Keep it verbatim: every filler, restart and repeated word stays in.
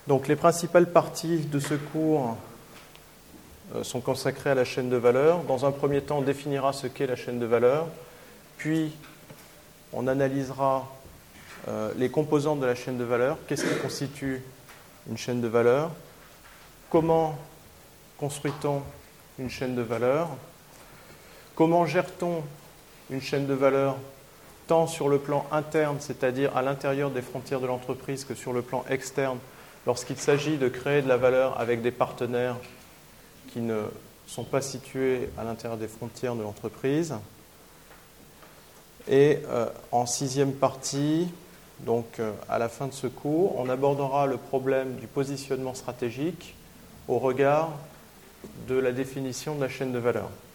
Donc les principales parties de ce cours euh, sont consacrées à la chaîne de valeur. Dans un premier temps, on définira ce qu'est la chaîne de valeur, puis on analysera euh, les composantes de la chaîne de valeur. Qu'est-ce qui constitue une chaîne de valeur? Comment construit-on une chaîne de valeur? Comment gère-t-on une chaîne de valeur tant sur le plan interne, c'est-à-dire à l'intérieur des frontières de l'entreprise, que sur le plan externe, lorsqu'il s'agit de créer de la valeur avec des partenaires qui ne sont pas situés à l'intérieur des frontières de l'entreprise. Et euh, en sixième partie, donc euh, à la fin de ce cours, on abordera le problème du positionnement stratégique au regard de la définition de la chaîne de valeur.